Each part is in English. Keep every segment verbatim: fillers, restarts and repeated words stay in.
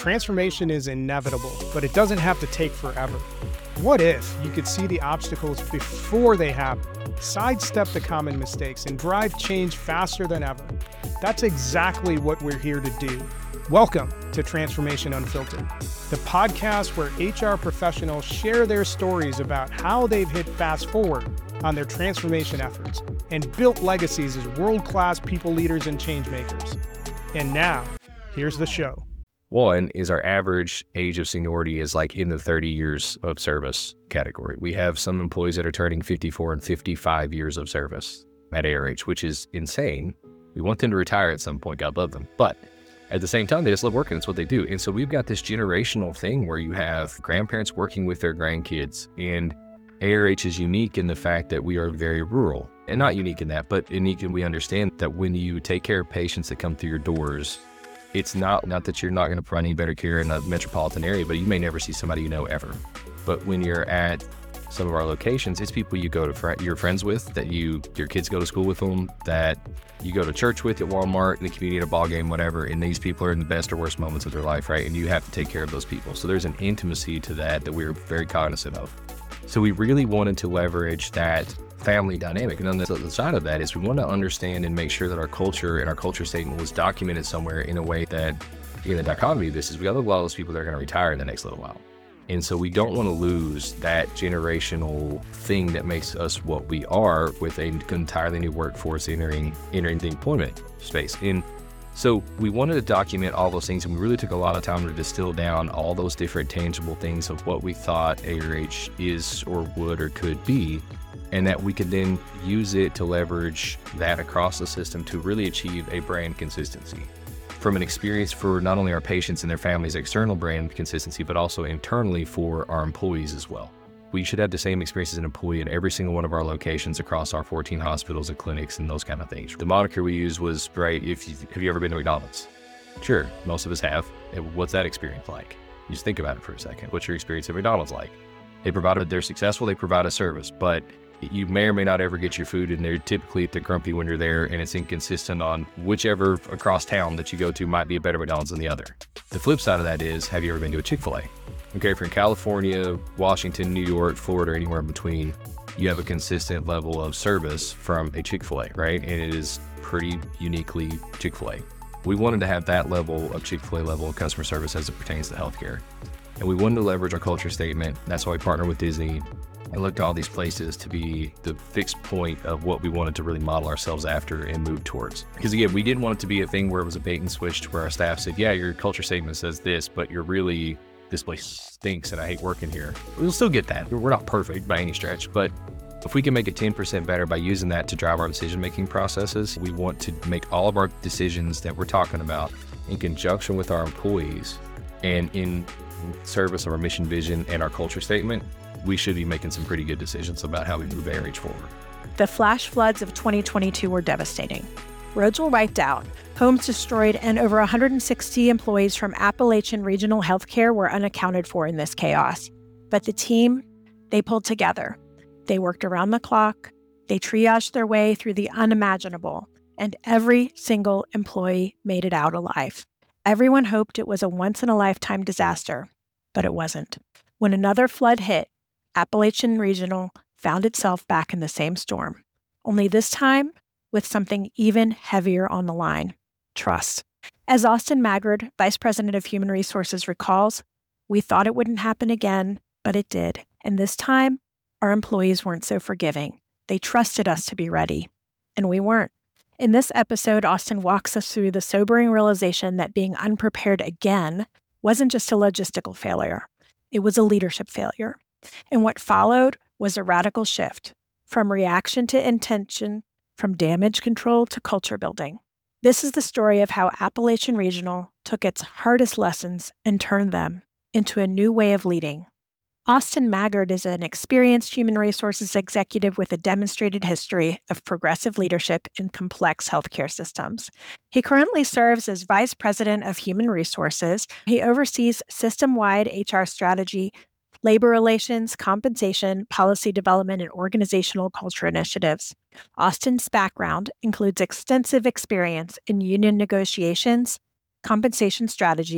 Transformation is inevitable, but it doesn't have to take forever. What if you could see the obstacles before they happen, sidestep the common mistakes, and drive change faster than ever? That's exactly what we're here to do. Welcome to Transformation Unfiltered, the podcast where H R professionals share their stories about how they've hit fast forward on their transformation efforts and built legacies as world-class people leaders and change makers. And now, here's the show. One is our average age of seniority is like in the thirty years of service category. We have some employees that are turning fifty-four and fifty-five years of service at A R H, which is insane. We want them to retire at some point, God love them. But at the same time, they just love working. It's what they do. And so we've got this generational thing where you have grandparents working with their grandkids. And A R H is unique in the fact that we are very rural. And not unique in that, but unique in we understand that when you take care of patients that come through your doors, it's not, not that you're not going to provide any better care in a metropolitan area, but you may never see somebody you know ever. But when you're at some of our locations, it's people you go to, fr- you're friends with, that you, your kids go to school with them, that you go to church with at Walmart, in the community, at a ball game, whatever. And these people are in the best or worst moments of their life, right? And you have to take care of those people. So there's an intimacy to that that we're very cognizant of. So we really wanted to leverage that family dynamic. And on the other side of that is we want to understand and make sure that our culture and our culture statement was documented somewhere in a way that, in the dichotomy of this, is we got a lot of those people that are going to retire in the next little while. And so we don't want to lose that generational thing that makes us what we are with an entirely new workforce entering, entering the employment space. And so we wanted to document all those things, and we really took a lot of time to distill down all those different tangible things of what we thought A R H is or would or could be, and that we could then use it to leverage that across the system to really achieve a brand consistency. From an experience for not only our patients and their families' external brand consistency, but also internally for our employees as well. We should have the same experience as an employee at every single one of our locations across our fourteen hospitals and clinics and those kind of things. The moniker we used was, right, if you, have you ever been to McDonald's? Sure, most of us have. What's that experience like? You just think about it for a second. What's your experience at McDonald's like? They provide, they're successful, they provide a service, but you may or may not ever get your food, and they're typically they're grumpy when you're there, and it's inconsistent on whichever across town that you go to might be a better McDonald's than the other. The flip side of that is, have you ever been to a Chick-fil-A? Okay, if you're in California, Washington, New York, Florida, or anywhere in between, you have a consistent level of service from a Chick-fil-A, right? And it is pretty uniquely Chick-fil-A. We wanted to have that level of Chick-fil-A level of customer service as it pertains to healthcare. And we wanted to leverage our culture statement. That's why we partnered with Disney and looked at all these places to be the fixed point of what we wanted to really model ourselves after and move towards. Because again, we didn't want it to be a thing where it was a bait and switch to where our staff said, yeah, your culture statement says this, but you're really, this place stinks and I hate working here. We'll still get that. We're not perfect by any stretch, but if we can make it ten percent better by using that to drive our decision-making processes, we want to make all of our decisions that we're talking about in conjunction with our employees and in service of our mission, vision, and our culture statement. We should be making some pretty good decisions about how we move A R H forward. The flash floods of twenty twenty-two were devastating. Roads were wiped out, homes destroyed, and over one hundred sixty employees from Appalachian Regional Healthcare were unaccounted for in this chaos. But the team, they pulled together. They worked around the clock, they triaged their way through the unimaginable, and every single employee made it out alive. Everyone hoped it was a once-in-a-lifetime disaster, but it wasn't. When another flood hit, Appalachian Regional found itself back in the same storm, only this time with something even heavier on the line: trust. As Austin Maggard, Vice President of Human Resources, recalls, we thought it wouldn't happen again, but it did. And this time, our employees weren't so forgiving. They trusted us to be ready, and we weren't. In this episode, Austin walks us through the sobering realization that being unprepared again wasn't just a logistical failure. It was a leadership failure. And what followed was a radical shift from reaction to intention, from damage control to culture building. This is the story of how Appalachian Regional took its hardest lessons and turned them into a new way of leading. Austin Maggard is an experienced human resources executive with a demonstrated history of progressive leadership in complex healthcare systems. He currently serves as Vice President of Human Resources. He oversees system-wide H R strategy, labor relations, compensation, policy development, and organizational culture initiatives. Austin's background includes extensive experience in union negotiations, compensation strategy,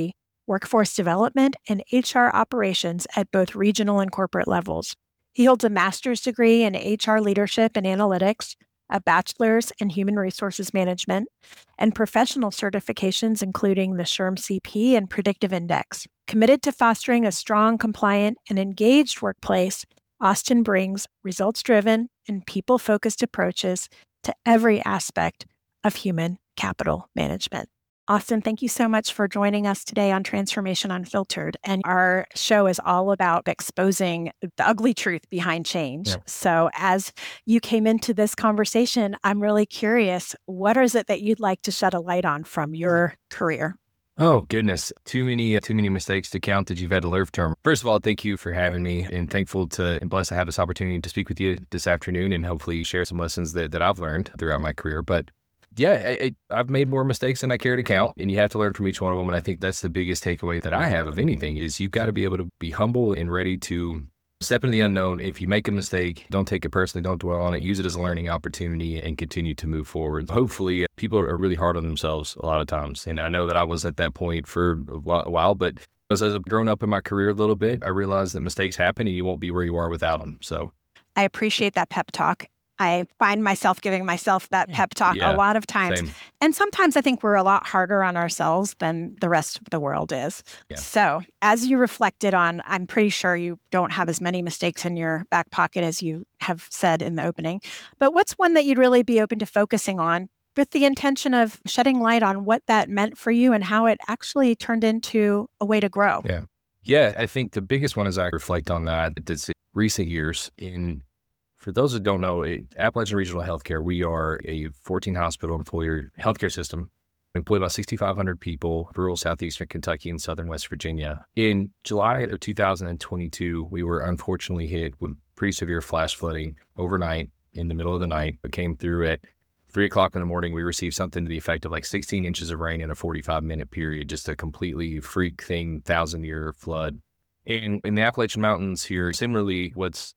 workforce development, and H R operations at both regional and corporate levels. He holds a master's degree in H R leadership and analytics, a bachelor's in human resources management, and professional certifications including the SHRM C P and Predictive Index. Committed to fostering a strong, compliant, and engaged workplace, Austin brings results-driven and people-focused approaches to every aspect of human capital management. Austin, thank you so much for joining us today on Transformation Unfiltered. And our show is all about exposing the ugly truth behind change. Yeah. So as you came into this conversation, I'm really curious, what is it that you'd like to shed a light on from your career? Oh, goodness. Too many, too many mistakes to count that you've had to learn from. First of all, thank you for having me, and thankful to and blessed to have this opportunity to speak with you this afternoon and hopefully share some lessons that, that I've learned throughout my career. But yeah, I, I've made more mistakes than I care to count, and you have to learn from each one of them. And I think that's the biggest takeaway that I have of anything is you've got to be able to be humble and ready to step into the unknown. If you make a mistake, don't take it personally, don't dwell on it, use it as a learning opportunity and continue to move forward. Hopefully, people are really hard on themselves a lot of times. And I know that I was at that point for a while, but as I've grown up in my career a little bit, I realized that mistakes happen and you won't be where you are without them. So I appreciate that pep talk. I find myself giving myself that pep talk yeah, a lot of times. Same. And sometimes I think we're a lot harder on ourselves than the rest of the world is. Yeah. So as you reflected on, I'm pretty sure you don't have as many mistakes in your back pocket as you have said in the opening. But what's one that you'd really be open to focusing on with the intention of shedding light on what that meant for you and how it actually turned into a way to grow? Yeah. Yeah, I think the biggest one as I reflect on that, it's recent years in For those that don't know, Appalachian Regional Healthcare, we are a fourteen hospital employer healthcare system. We employ about sixty-five hundred people, rural southeastern Kentucky and southern West Virginia. In July of two thousand twenty-two, we were unfortunately hit with pretty severe flash flooding overnight in the middle of the night. It came through at three o'clock in the morning. We received something to the effect of like sixteen inches of rain in a forty-five minute period, just a completely freak thing, thousand year flood. And in the Appalachian Mountains here, similarly, what's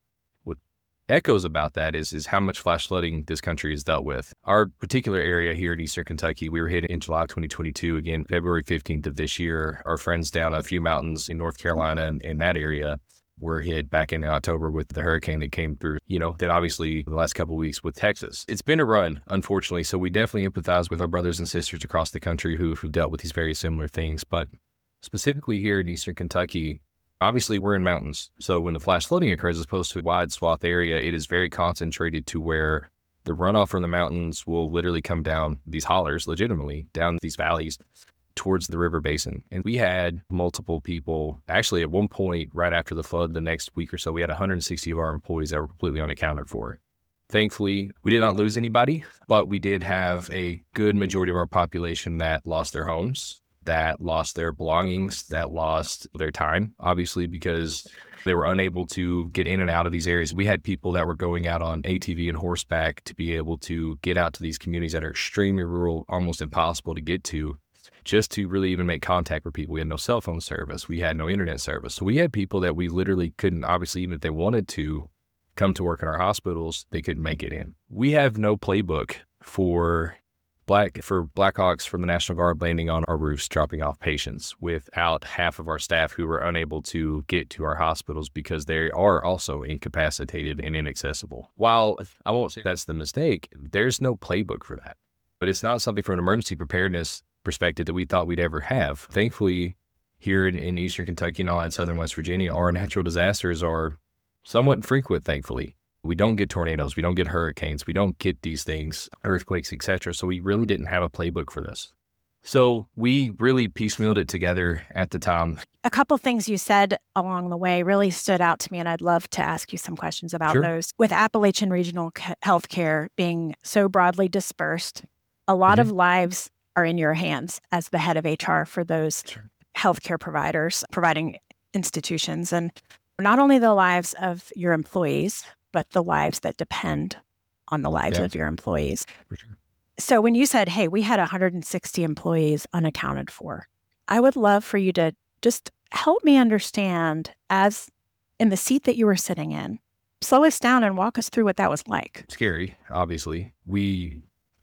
echoes about that is is how much flash flooding this country has dealt with. Our particular area here in Eastern Kentucky, we were hit in July twenty twenty-two, again, February fifteenth of this year. Our friends down a few mountains in North Carolina and in that area were hit back in October with the hurricane that came through, you know, then obviously the last couple of weeks with Texas. It's been a run, unfortunately, so we definitely empathize with our brothers and sisters across the country who who dealt with these very similar things. But specifically here in Eastern Kentucky, obviously, we're in mountains. So when the flash flooding occurs, as opposed to a wide swath area, it is very concentrated to where the runoff from the mountains will literally come down these hollers, legitimately, down these valleys towards the river basin. And we had multiple people, actually at one point, right after the flood, the next week or so, we had one hundred sixty of our employees that were completely unaccounted for. Thankfully, we did not lose anybody, but we did have a good majority of our population that lost their homes, that lost their belongings, that lost their time, obviously, because they were unable to get in and out of these areas. We had people that were going out on A T V and horseback to be able to get out to these communities that are extremely rural, almost impossible to get to, just to really even make contact with people. We had no cell phone service. We had no internet service. So we had people that we literally couldn't, obviously, even if they wanted to come to work in our hospitals, they couldn't make it in. We have no playbook for Black for Blackhawks from the National Guard landing on our roofs, dropping off patients without half of our staff who were unable to get to our hospitals because they are also incapacitated and inaccessible. While I won't say that's the mistake, there's no playbook for that. But it's not something from an emergency preparedness perspective that we thought we'd ever have. Thankfully, here in, in Eastern Kentucky and all that southern West Virginia, our natural disasters are somewhat infrequent, thankfully. We don't get tornadoes, we don't get hurricanes, we don't get these things, earthquakes, et cetera. So we really didn't have a playbook for this. So we really piecemealed it together at the time. A couple things you said along the way really stood out to me, and I'd love to ask you some questions about Sure. those. With Appalachian Regional C- Healthcare being so broadly dispersed, a lot Mhm. of lives are in your hands as the head of H R for those Sure. healthcare providers, providing institutions, and not only the lives of your employees, but the lives that depend on the lives Yeah. of your employees. For sure. So when you said, hey, we had one hundred sixty employees unaccounted for, I would love for you to just help me understand, as in the seat that you were sitting in, slow us down and walk us through what that was like. Scary, obviously. We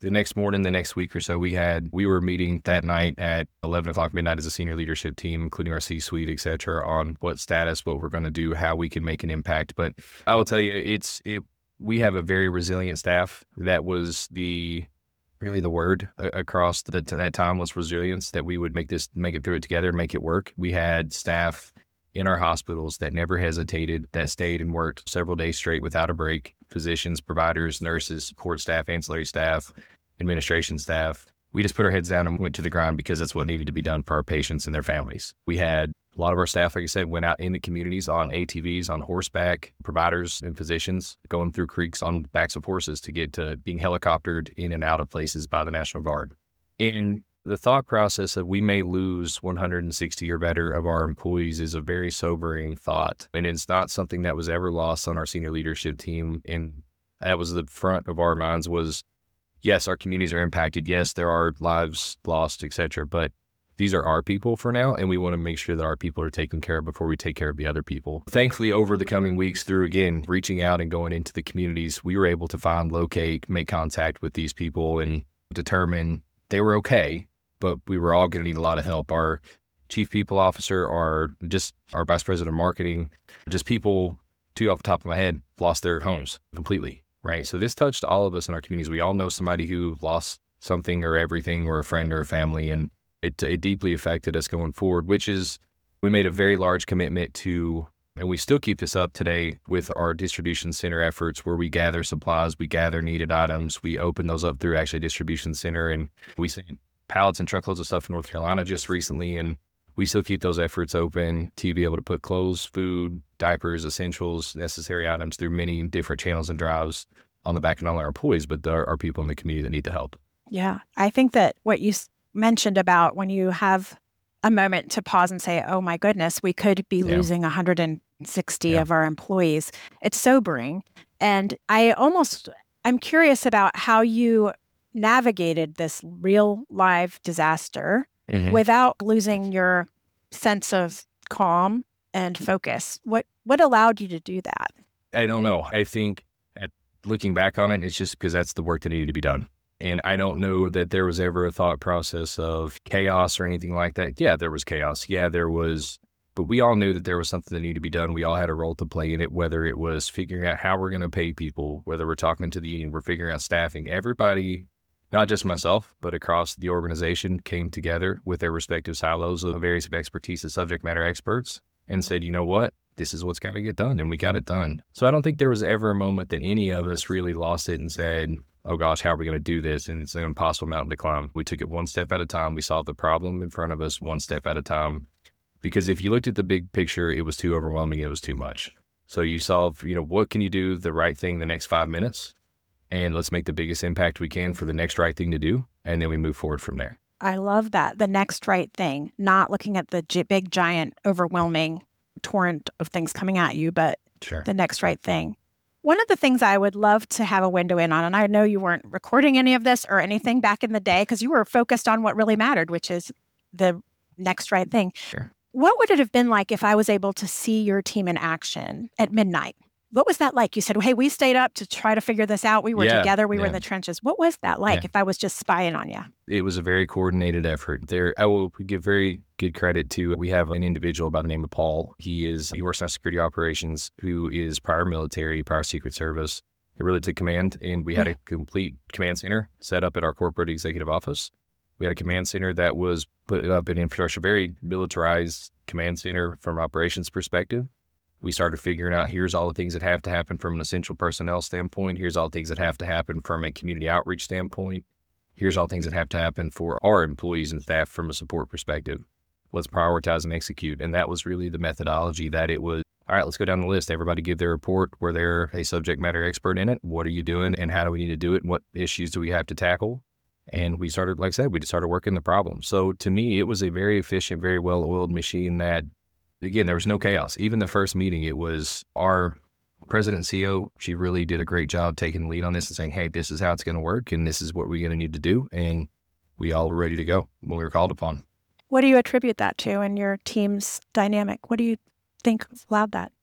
the next morning, the next week or so, we had, we were meeting that night at eleven o'clock midnight as a senior leadership team, including our C-suite, et cetera, on what status, what we're going to do, how we can make an impact. But I will tell you, it's, it, we have a very resilient staff. That was the, really the word across the, that time was resilience, that we would make this, make it through it together and make it work. We had staff in our hospitals that never hesitated, that stayed and worked several days straight without a break. Physicians, providers, nurses, support staff, ancillary staff, administration staff. We just put our heads down and went to the grind because that's what needed to be done for our patients and their families. We had a lot of our staff, like I said, went out in the communities on A T Vs, on horseback, providers and physicians going through creeks on backs of horses to get to being helicoptered in and out of places by the National Guard. And the thought process that we may lose one hundred sixty or better of our employees is a very sobering thought. And it's not something that was ever lost on our senior leadership team. And that was the front of our minds was, yes, our communities are impacted. Yes, there are lives lost, et cetera. But these are our people for now, and we want to make sure that our people are taken care of before we take care of the other people. Thankfully, over the coming weeks, through, again, reaching out and going into the communities, we were able to find, locate, make contact with these people and determine they were okay, but we were all going to need a lot of help. Our chief people officer, our just our vice president of marketing, just people, two off the top of my head, lost their homes completely, right? So this touched all of us in our communities. We all know somebody who lost something or everything, or a friend or a family, and it, it deeply affected us going forward, which is, we made a very large commitment to, and we still keep this up today with our distribution center efforts, where we gather supplies, we gather needed items, we open those up through actually a distribution center, and we sent pallets and truckloads of stuff in North Carolina just recently, and we still keep those efforts open to be able to put clothes, food, diapers, essentials, necessary items through many different channels and drives on the back of not only our employees, but our, our people in the community that need the help. Yeah. I think that what you mentioned about when you have a moment to pause and say, oh my goodness, we could be Yeah. losing one hundred sixty Yeah. of our employees. It's sobering. And I almost, I'm curious about how you navigated this real live disaster Mm-hmm. without losing your sense of calm and focus. What what allowed you to do that? I don't know. I think at looking back on it, it's just because that's the work that needed to be done. And I don't know that there was ever a thought process of chaos or anything like that. Yeah, there was chaos. Yeah, there was, but we all knew that there was something that needed to be done. We all had a role to play in it, whether it was figuring out how we're going to pay people, whether we're talking to the union, we're figuring out staffing. Everybody, not just myself, but across the organization, came together with their respective silos of areas of expertise as subject matter experts and said, you know what, this is what's got to get done, and we got it done. So I don't think there was ever a moment that any of us really lost it and said, oh gosh, how are we going to do this? And it's an impossible mountain to climb. We took it one step at a time. We solved the problem in front of us one step at a time. Because if you looked at the big picture, it was too overwhelming. It was too much. So you solve, you know, what can you do the right thing the next five minutes? And let's make the biggest impact we can for the next right thing to do. And then we move forward from there. I love that. The next right thing, not looking at the gi- big, giant, overwhelming torrent of things coming at you, but Sure. the next right thing. One of the things I would love to have a window in on, and I know you weren't recording any of this or anything back in the day because you were focused on what really mattered, which is the next right thing. Sure. What would it have been like if I was able to see your team in action at midnight? What was that like? You said, hey, we stayed up to try to figure this out. We were Yeah, together. We were yeah. in the trenches. What was that like Yeah. if I was just spying on you? It was a very coordinated effort. There, I will give very good credit to, we have an individual by the name of Paul. He is, he works on security operations, who is prior military, prior Secret Service. He really took command, and we had a complete command center set up at our corporate executive office. We had a command center that was put up in infrastructure, very militarized command center from operations perspective. We started figuring out, here's all the things that have to happen from an essential personnel standpoint. Here's all the things that have to happen from a community outreach standpoint. Here's all things that have to happen for our employees and staff from a support perspective. Let's prioritize and execute. And that was really the methodology that it was, all right, let's go down the list. Everybody give their report where they're a subject matter expert in it. What are you doing and how do we need to do it? And what issues do we have to tackle? And we started, like I said, we just started working the problem. So to me, it was a very efficient, very well-oiled machine that, again, there was no chaos. Even the first meeting, it was our president and C E O. She really did a great job taking the lead on this and saying, hey, this is how it's going to work. And this is what we're going to need to do. And we all were ready to go when we were called upon. What do you attribute that to in your team's dynamic? What do you think allowed that?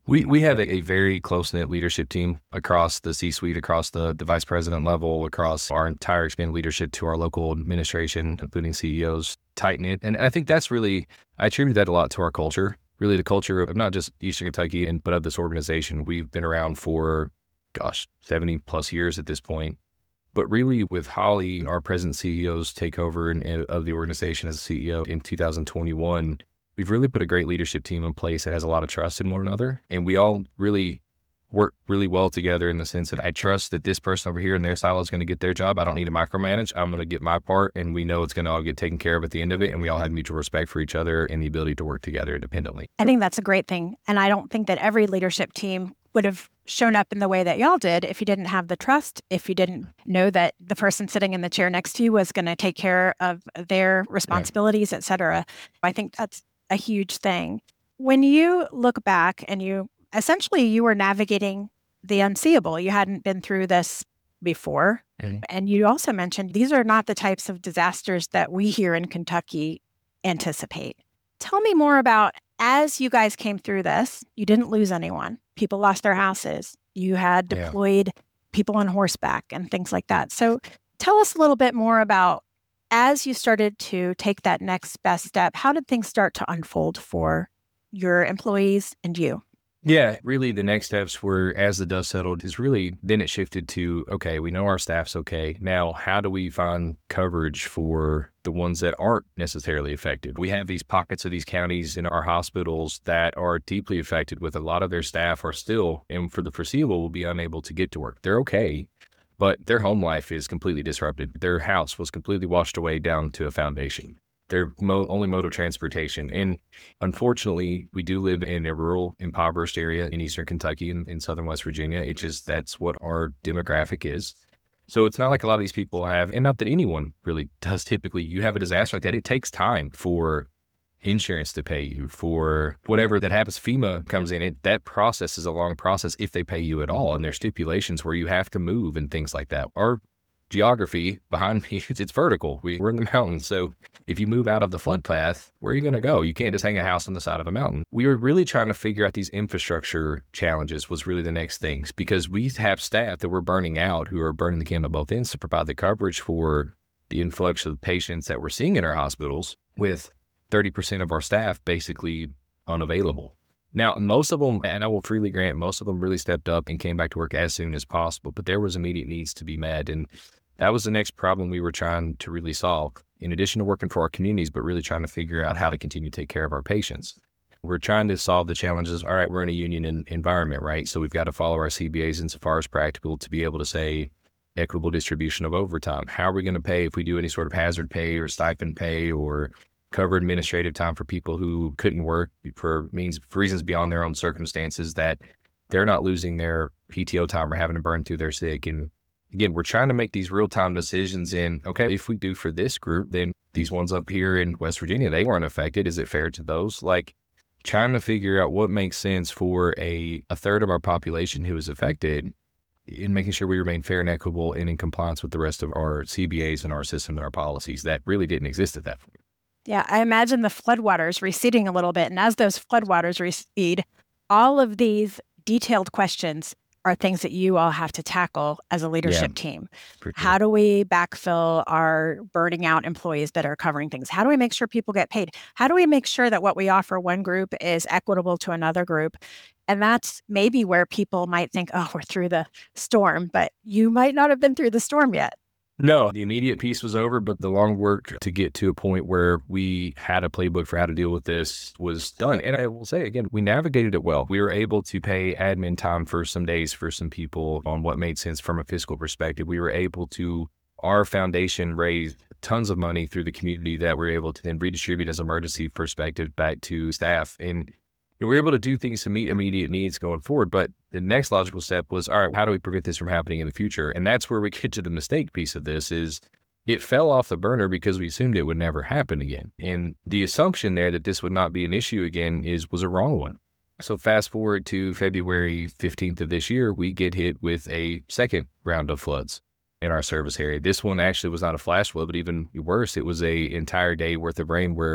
We we have a, a very close-knit leadership team across the C-suite, across the, the vice president level, across our entire expanded leadership to our local administration, including C E Os, tight-knit. And I think that's really, I attribute that a lot to our culture, really the culture of not just Eastern Kentucky, and but of this organization. We've been around for, gosh, seventy plus years at this point. But really with Holly, our present C E O's takeover in, of the organization as a C E O in two thousand twenty-one, we've really put a great leadership team in place that has a lot of trust in one another. And we all really work really well together in the sense that I trust that this person over here in their silo is going to get their job. I don't need to micromanage. I'm going to get my part, and we know it's going to all get taken care of at the end of it. And we all have mutual respect for each other and the ability to work together independently. I think that's a great thing. And I don't think that every leadership team would have shown up in the way that y'all did if you didn't have the trust, if you didn't know that the person sitting in the chair next to you was going to take care of their responsibilities, right, et cetera. I think that's a huge thing. When you look back and you essentially you were navigating the unseeable, you hadn't been through this before. Mm-hmm. And you also mentioned these are not the types of disasters that we here in Kentucky anticipate. Tell me more about, as you guys came through this, you didn't lose anyone. People lost their houses. You had deployed yeah. people on horseback and things like that. So tell us a little bit more about, as you started to take that next best step, how did things start to unfold for your employees and you? Yeah, really the next steps were, as the dust settled, is really, then it shifted to, okay, we know our staff's okay. Now, how do we find coverage for the ones that aren't necessarily affected? We have these pockets of these counties in our hospitals that are deeply affected, with a lot of their staff are still, and for the foreseeable, will be unable to get to work. They're okay, but their home life is completely disrupted. Their house was completely washed away down to a foundation. Their mo- only mode of transportation. And unfortunately, we do live in a rural, impoverished area in Eastern Kentucky and in Southern West Virginia. It's just, that's what our demographic is. So it's not like a lot of these people have, and not that anyone really does typically, you have a disaster like that, it takes time for insurance to pay you, for whatever that happens. FEMA comes in, it, that process is a long process if they pay you at all. And there's stipulations where you have to move and things like that. Our geography behind me, it's, it's vertical. We, we're in the mountains. So if you move out of the flood path, where are you going to go? You can't just hang a house on the side of a mountain. We were really trying to figure out these infrastructure challenges was really the next things, because we have staff that we're burning out who are burning the candle at both ends to provide the coverage for the influx of patients that we're seeing in our hospitals, with thirty percent of our staff basically unavailable. Now, most of them, and I will freely grant, most of them really stepped up and came back to work as soon as possible, but there was immediate needs to be met. And that was the next problem we were trying to really solve, in addition to working for our communities, but really trying to figure out how to continue to take care of our patients. We're trying to solve the challenges. All right, we're in a union in, environment, right? So we've got to follow our C B As insofar as practical to be able to say equitable distribution of overtime. How are we going to pay if we do any sort of hazard pay or stipend pay or cover administrative time for people who couldn't work for means for reasons beyond their own circumstances, that they're not losing their P T O time or having to burn through their sick. And again, we're trying to make these real-time decisions in, okay, if we do for this group, then these ones up here in West Virginia, they weren't affected. Is it fair to those? Like, trying to figure out what makes sense for a, a third of our population who is affected, in making sure we remain fair and equitable and in compliance with the rest of our C B As and our system and our policies that really didn't exist at that point. Yeah, I imagine the floodwaters receding a little bit. And as those floodwaters recede, all of these detailed questions are things that you all have to tackle as a leadership yeah, team. How do we backfill our burning out employees that are covering things? How do we make sure people get paid? How do we make sure that what we offer one group is equitable to another group? And that's maybe where people might think, oh, we're through the storm, but you might not have been through the storm yet. No, the immediate piece was over, but the long work to get to a point where we had a playbook for how to deal with this was done. And I will say again, we navigated it well. We were able to pay admin time for some days for some people on what made sense from a fiscal perspective. We were able to, our foundation raised tons of money through the community that we're able to then redistribute as emergency perspective back to staff. And we were able to do things to meet immediate needs going forward. But the next logical step was, all right, how do we prevent this from happening in the future? And that's where we get to the mistake piece of this is it fell off the burner because we assumed it would never happen again. And the assumption there that this would not be an issue again is was a wrong one. So fast forward to February fifteenth of this year, we get hit with a second round of floods in our service area. This one actually was not a flash flood, but even worse, it was a entire day worth of rain where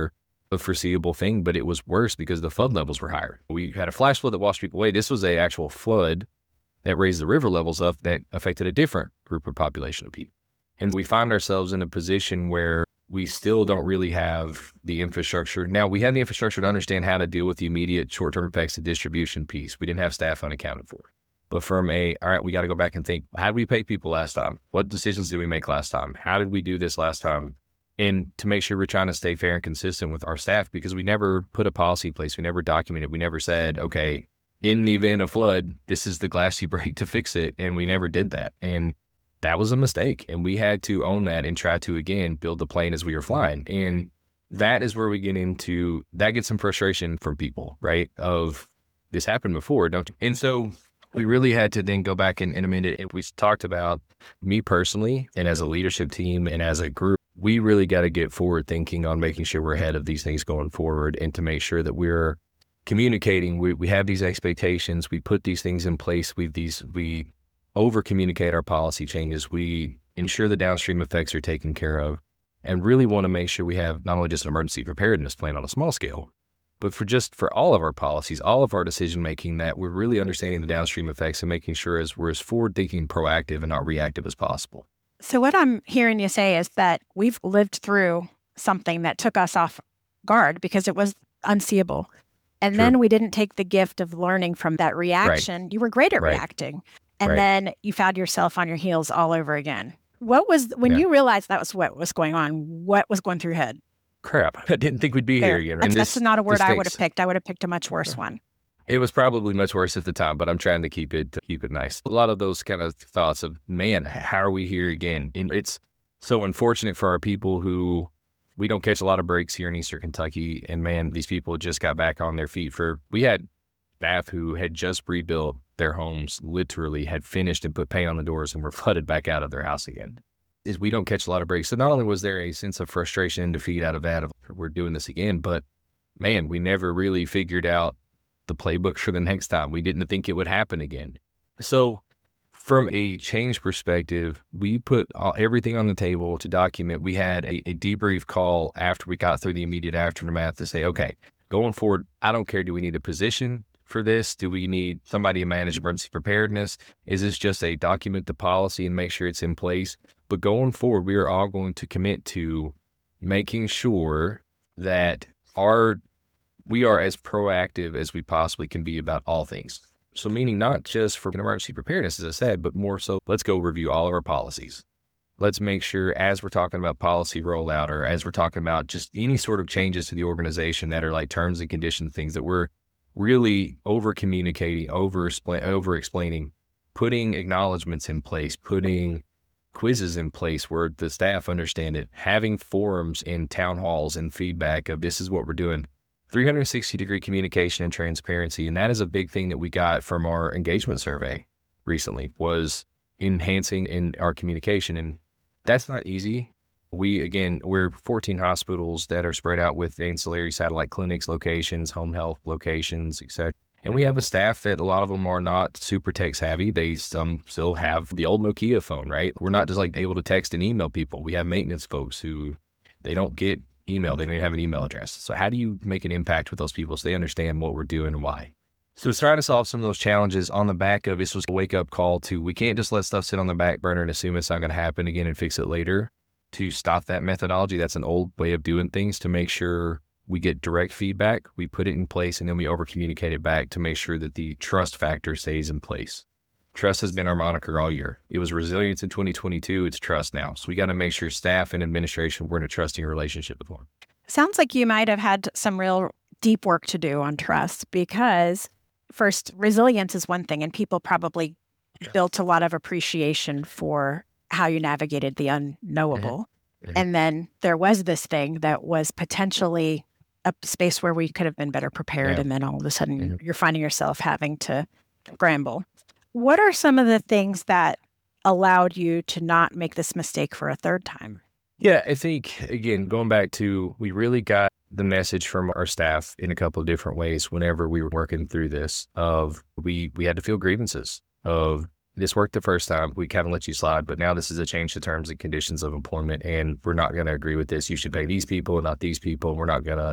a foreseeable thing, but it was worse because the flood levels were higher. We had a flash flood that washed people away. This was a actual flood that raised the river levels up that affected a different group of population of people. And we find ourselves in a position where we still don't really have the infrastructure. Now, we had the infrastructure to understand how to deal with the immediate short-term effects of distribution piece. We didn't have staff unaccounted for. But from a, all right, we got to go back and think, how did we pay people last time? What decisions did we make last time? How did we do this last time? And to make sure we're trying to stay fair and consistent with our staff, because we never put a policy in place. We never documented. We never said, okay, in the event of flood, this is the glass you break to fix it. And we never did that. And that was a mistake. And we had to own that and try to, again, build the plane as we were flying. And that is where we get into, that gets some frustration from people, right? Of this happened before, don't you? And so we really had to then go back and, and amend it. And we talked about, me personally, and as a leadership team and as a group, we really got to get forward thinking on making sure we're ahead of these things going forward, and to make sure that we're communicating. We, we have these expectations. We put these things in place. We these we over communicate our policy changes. We ensure the downstream effects are taken care of, and really want to make sure we have not only just an emergency preparedness plan on a small scale, but for just for all of our policies, all of our decision making, that we're really understanding the downstream effects and making sure as we're as forward thinking, proactive, and not reactive as possible. So what I'm hearing you say is that we've lived through something that took us off guard because it was unseeable. And True. Then we didn't take the gift of learning from that reaction. Right. You were great at Right. reacting. And Right. then you found yourself on your heels all over again. What was, when Yeah. you realized that was what was going on, what was going through your head? Crap, I didn't think we'd be There. here again. That's, And that's this- not a word this I would have stinks. picked. I would have picked a much worse one. It was probably much worse at the time, but I'm trying to keep it keep it nice. A lot of those kind of thoughts of, man, how are we here again? And it's so unfortunate for our people who, we don't catch a lot of breaks here in Eastern Kentucky. And man, these people just got back on their feet. For we had staff who had just rebuilt their homes, literally had finished and put paint on the doors, and were flooded back out of their house again. Is we don't catch a lot of breaks. So not only was there a sense of frustration and defeat out of that, of we're doing this again, but man, we never really figured out the playbook for the next time. We didn't think it would happen again. So from a change perspective, we put all, everything on the table to document. We had a, a debrief call after we got through the immediate aftermath to say, okay, going forward, I don't care. Do we need a position for this? Do we need somebody to manage emergency preparedness? Is this just a document the policy and make sure it's in place? But going forward, we are all going to commit to making sure that our we are as proactive as we possibly can be about all things. So meaning not just for emergency preparedness, as I said, but more so, let's go review all of our policies. Let's make sure as we're talking about policy rollout, or as we're talking about just any sort of changes to the organization that are like terms and conditions, things that we're really over communicating, over over explaining, putting acknowledgments in place, putting quizzes in place where the staff understand it, having forums in town halls and feedback of this is what we're doing. three hundred sixty degree communication and transparency. And that is a big thing that we got from our engagement survey recently, was enhancing in our communication. And that's not easy. We, again, we're fourteen hospitals that are spread out with ancillary satellite clinics, locations, home health locations, et cetera. And we have a staff that a lot of them are not super tech savvy. They some still have the old Nokia phone, right? We're not just like able to text and email people. We have maintenance folks who they don't get email. They don't even have an email address. So how do you make an impact with those people so they understand what we're doing and why? So it's trying to solve some of those challenges on the back of this was a wake up call to, we can't just let stuff sit on the back burner and assume it's not going to happen again and fix it later. To stop that methodology, that's an old way of doing things, to make sure we get direct feedback, we put it in place, and then we over communicate it back to make sure that the trust factor stays in place. Trust has been our moniker all year. It was resilience in twenty twenty-two. It's trust now. So we got to make sure staff and administration, we're in a trusting relationship with them. Sounds like you might have had some real deep work to do on trust, because first, resilience is one thing, and people probably yeah. built a lot of appreciation for how you navigated the unknowable. Mm-hmm. And then there was this thing that was potentially a space where we could have been better prepared. Yeah. And then all of a sudden mm-hmm. you're finding yourself having to scramble. What are some of the things that allowed you to not make this mistake for a third time? Yeah, I think, again, going back to, we really got the message from our staff in a couple of different ways whenever we were working through this, of we, we had to feel grievances of, this worked the first time, we kind of let you slide, but now this is a change to terms and conditions of employment, and we're not going to agree with this. You should pay these people, not these people. We're not going to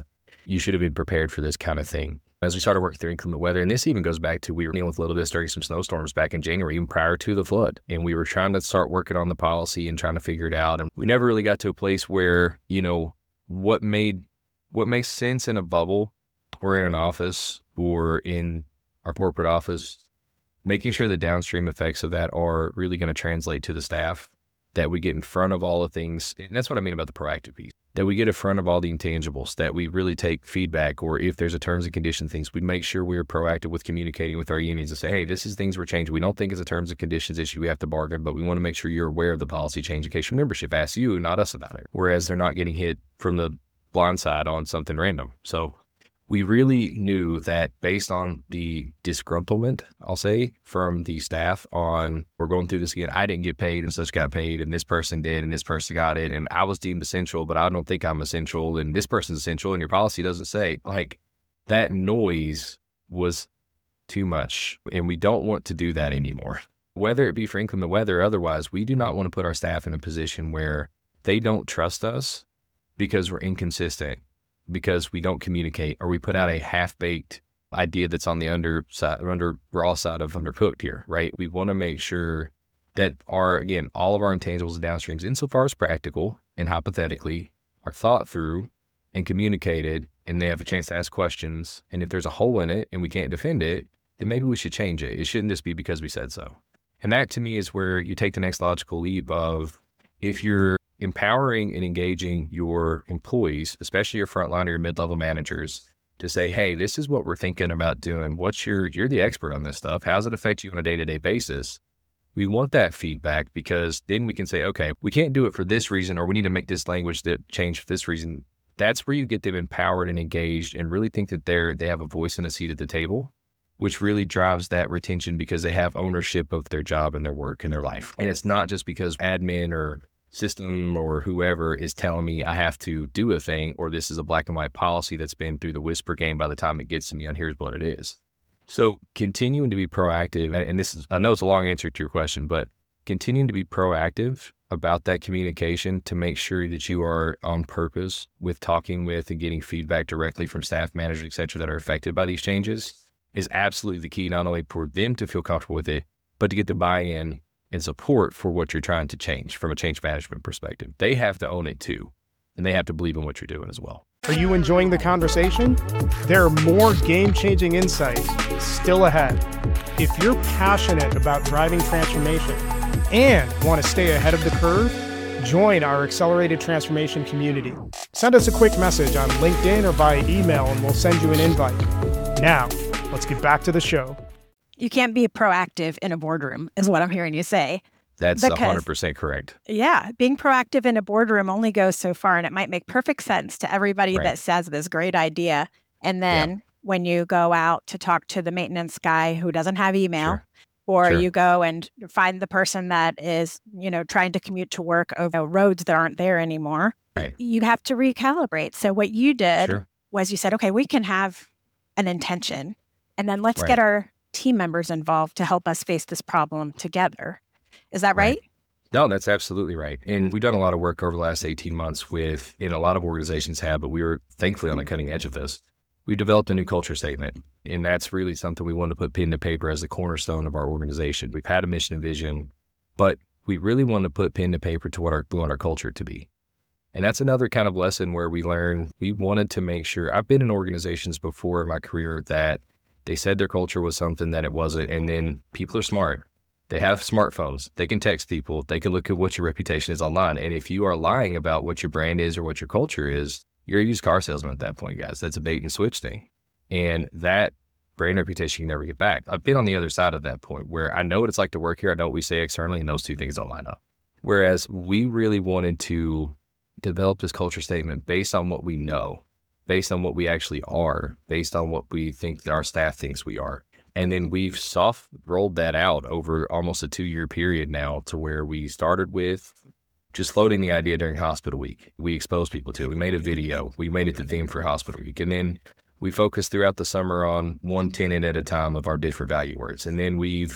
you should have been prepared for this kind of thing. As we started working through inclement weather, and this even goes back to we were dealing with a little bit during some snowstorms back in January, even prior to the flood. And we were trying to start working on the policy and trying to figure it out. And we never really got to a place where, you know, what made, what makes sense in a bubble or in an office or in our corporate office, making sure the downstream effects of that are really going to translate to the staff, that we get in front of all the things. And that's what I mean about the proactive piece, that we get in front of all the intangibles, that we really take feedback, or if there's a terms and condition things, we make sure we're proactive with communicating with our unions and say, hey, this is things we're changing. We don't think it's a terms and conditions issue. We have to bargain, but we want to make sure you're aware of the policy change in case your membership asks you, not us about it. Whereas they're not getting hit from the blind side on something random. So we really knew that based on the disgruntlement, I'll say, from the staff on, we're going through this again, I didn't get paid and such got paid, and this person did, and this person got it, and I was deemed essential, but I don't think I'm essential, and this person's essential, and your policy doesn't say. Like, that noise was too much, and we don't want to do that anymore. Whether it be for inclement weather or otherwise, we do not want to put our staff in a position where they don't trust us because we're inconsistent, because we don't communicate, or we put out a half-baked idea that's on the underside, under raw side of undercooked here, right? We want to make sure that our, again, all of our intangibles and downstreams, insofar as practical and hypothetically, are thought through and communicated, and they have a chance to ask questions. And if there's a hole in it and we can't defend it, then maybe we should change it. It shouldn't just be because we said so. And that, to me, is where you take the next logical leap of, if you're empowering and engaging your employees, especially your frontline or your mid-level managers, to say, hey, this is what we're thinking about doing. What's your, you're the expert on this stuff. How does it affect you on a day-to-day basis? We want that feedback, because then we can say, okay, we can't do it for this reason, or we need to make this language that change for this reason. That's where you get them empowered and engaged and really think that they're, they have a voice and a seat at the table, which really drives that retention, because they have ownership of their job and their work and their life. And it's not just because admin or system or whoever is telling me I have to do a thing, or this is a black and white policy that's been through the whisper game by the time it gets to me on here's what it is. So continuing to be proactive, and this is, I know it's a long answer to your question, but continuing to be proactive about that communication to make sure that you are on purpose with talking with and getting feedback directly from staff, managers, et cetera, that are affected by these changes is absolutely the key, not only for them to feel comfortable with it, but to get the buy-in and support for what you're trying to change from a change management perspective. They have to own it too, and they have to believe in what you're doing as well. Are you enjoying the conversation? There are more game-changing insights still ahead. If you're passionate about driving transformation and want to stay ahead of the curve, join our Accelerated Transformation community. Send us a quick message on LinkedIn or via email, and we'll send you an invite. Now, let's get back to the show. You can't be proactive in a boardroom, is what I'm hearing you say. That's because, one hundred percent correct. Yeah. Being proactive in a boardroom only goes so far, and it might make perfect sense to everybody right. that says this great idea. And then yeah. when you go out to talk to the maintenance guy who doesn't have email, sure. or sure. you go and find the person that is, you know, trying to commute to work over roads that aren't there anymore, right. you have to recalibrate. So what you did sure. was you said, okay, we can have an intention, and then let's right. get our team members involved to help us face this problem together. Is that right? right? No, that's absolutely right. And we've done a lot of work over the last eighteen months with, and a lot of organizations have, but we were thankfully on the cutting edge of this. We developed a new culture statement, and that's really something we wanted to put pen to paper as the cornerstone of our organization. We've had a mission and vision, but we really wanted to put pen to paper to what our, we want our culture to be. And that's another kind of lesson where we learned, we wanted to make sure, I've been in organizations before in my career that they said their culture was something that it wasn't. And then people are smart. They have smartphones. They can text people. They can look at what your reputation is online. And if you are lying about what your brand is or what your culture is, you're a used car salesman at that point, guys. That's a bait and switch thing. And that brand reputation you can never get back. I've been on the other side of that point where I know what it's like to work here. I know what we say externally, and those two things don't line up. Whereas we really wanted to develop this culture statement based on what we know, based on what we actually are, based on what we think that our staff thinks we are. And then we've soft rolled that out over almost a two year period now, to where we started with just floating the idea during hospital week. We exposed people to it. We made a video. We made it the theme for hospital week. And then we focused throughout the summer on one tenant at a time of our different value words. And then we've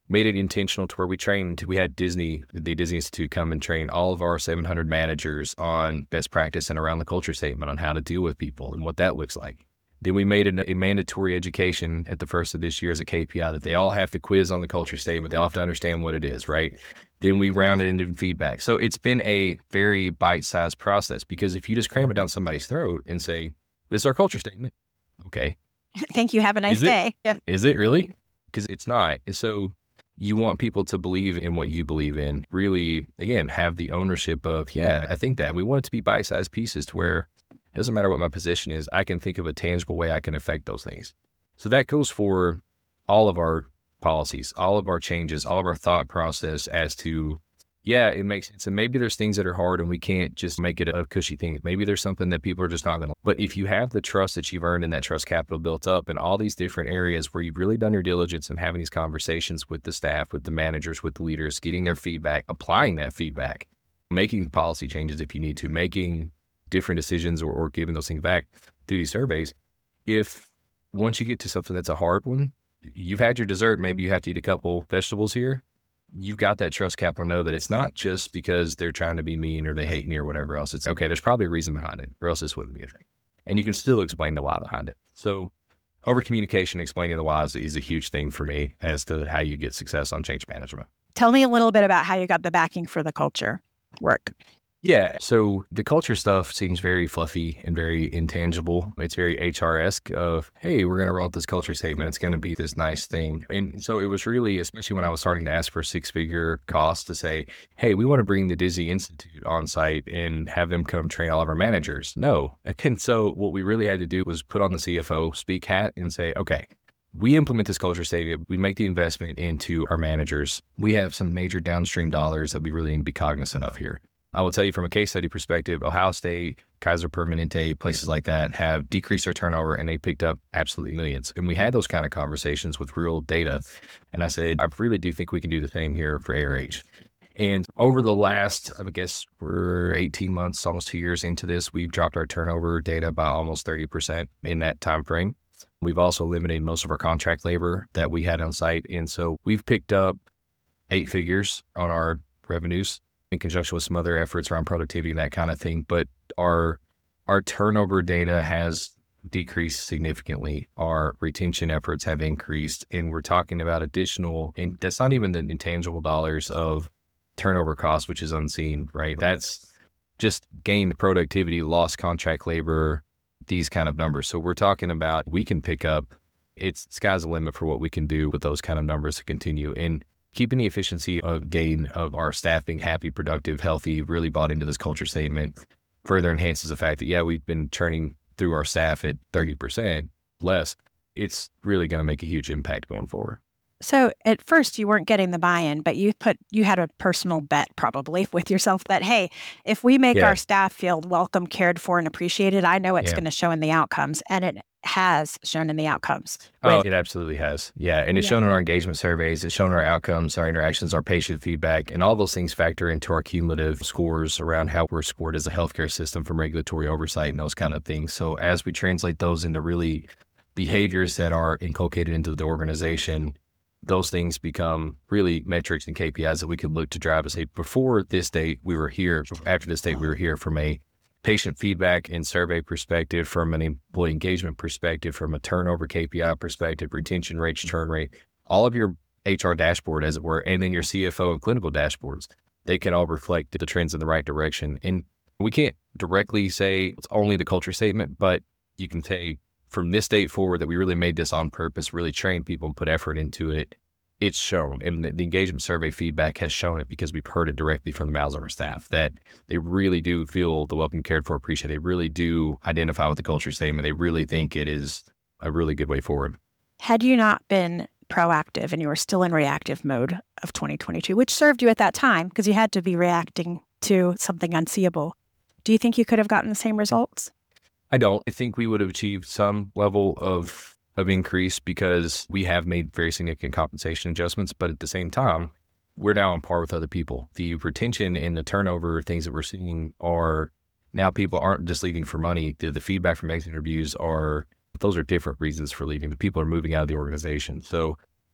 made it intentional to where we trained, we had Disney, the Disney Institute come and train all of our seven hundred managers on best practice and around the culture statement on how to deal with people and what that looks like. Then we made it a mandatory education at the first of this year as a K P I that they all have to quiz on the culture statement. They all have to understand what it is, right? Then we rounded into feedback. So it's been a very bite-sized process, because if you just cram it down somebody's throat and say, this is our culture statement. Okay. Thank you. Have a nice Is it? day. Yeah. Is it really? Because it's not. And so you want people to believe in what you believe in. Really, again, have the ownership of, yeah, I think that. We want it to be bite-sized pieces to where it doesn't matter what my position is. I can think of a tangible way I can affect those things. So that goes for all of our policies, all of our changes, all of our thought process as to, yeah, it makes sense. And maybe there's things that are hard and we can't just make it a cushy thing. Maybe there's something that people are just not going to. But if you have the trust that you've earned and that trust capital built up in all these different areas where you've really done your diligence and having these conversations with the staff, with the managers, with the leaders, getting their feedback, applying that feedback, making policy changes if you need to, making different decisions or, or giving those things back through these surveys. If once you get to something that's a hard one, you've had your dessert, maybe you have to eat a couple vegetables here, you've got that trust capital to know that it's not just because they're trying to be mean or they hate me or whatever else. It's okay, there's probably a reason behind it, or else this wouldn't be a thing. And you can still explain the why behind it. So over communication, explaining the why is, is a huge thing for me as to how you get success on change management. Tell me a little bit about how you got the backing for the culture work. Yeah. So the culture stuff seems very fluffy and very intangible. It's very H R-esque of, hey, we're going to roll out this culture statement. It's going to be this nice thing. And so it was really, especially when I was starting to ask for six figure costs, to say, hey, we want to bring the Disney Institute on site and have them come train all of our managers. No. And so what we really had to do was put on the C F O speak hat and say, okay, we implement this culture statement. We make the investment into our managers. We have some major downstream dollars that we really need to be cognizant of here. I will tell you from a case study perspective, Ohio State, Kaiser Permanente, places like that have decreased their turnover and they picked up absolutely millions. And we had those kind of conversations with real data. And I said, I really do think we can do the same here for A R H. And over the last, I guess we're eighteen months, almost two years into this, we've dropped our turnover data by almost thirty percent in that time frame. We've also eliminated most of our contract labor that we had on site. And so we've picked up eight figures on our revenues in conjunction with some other efforts around productivity and that kind of thing. But our our turnover data has decreased significantly. Our retention efforts have increased, and we're talking about additional, and that's not even the intangible dollars of turnover costs, which is unseen, right? That's just gained productivity, lost contract labor, these kind of numbers. So we're talking about, we can pick up, it's sky's the limit for what we can do with those kind of numbers to continue. And keeping the efficiency of gain of our staffing happy, productive, healthy, really bought into this culture statement further enhances the fact that, yeah, we've been churning through our staff at thirty percent less. It's really going to make a huge impact going forward. So at first you weren't getting the buy-in, but you put, you had a personal bet probably with yourself that, hey, if we make Yeah. our staff feel welcome, cared for, and appreciated, I know it's Yeah. going to show in the outcomes. And it has shown in the outcomes. Oh, With- it absolutely has. Yeah. And it's Yeah. shown in our engagement surveys. It's shown in our outcomes, our interactions, our patient feedback, and all those things factor into our cumulative scores around how we're scored as a healthcare system from regulatory oversight and those kind of things. So as we translate those into really behaviors that are inculcated into the organization, those things become really metrics and K P Is that we could look to drive and say, before this date, we were here. After this date, we were here from a patient feedback and survey perspective, from an employee engagement perspective, from a turnover K P I perspective, retention rates, churn rate, all of your H R dashboard, as it were, and then your C F O and clinical dashboards, they can all reflect the trends in the right direction. And we can't directly say it's only the culture statement, but you can say from this date forward that we really made this on purpose, really trained people and put effort into it. It's shown, and the, the engagement survey feedback has shown it because we've heard it directly from the mouths of our staff that they really do feel the welcome, cared for, appreciated. They really do identify with the culture statement. They really think it is a really good way forward. Had you not been proactive and you were still in reactive mode of twenty twenty-two, which served you at that time because you had to be reacting to something unseeable, do you think you could have gotten the same results? I don't. I think we would have achieved some level of of increase because we have made very significant compensation adjustments, but at the same time, we're now on par with other people. The retention and the turnover things that we're seeing are now people aren't just leaving for money. The, the feedback from exit interviews are, those are different reasons for leaving. The people are moving out of the organization. So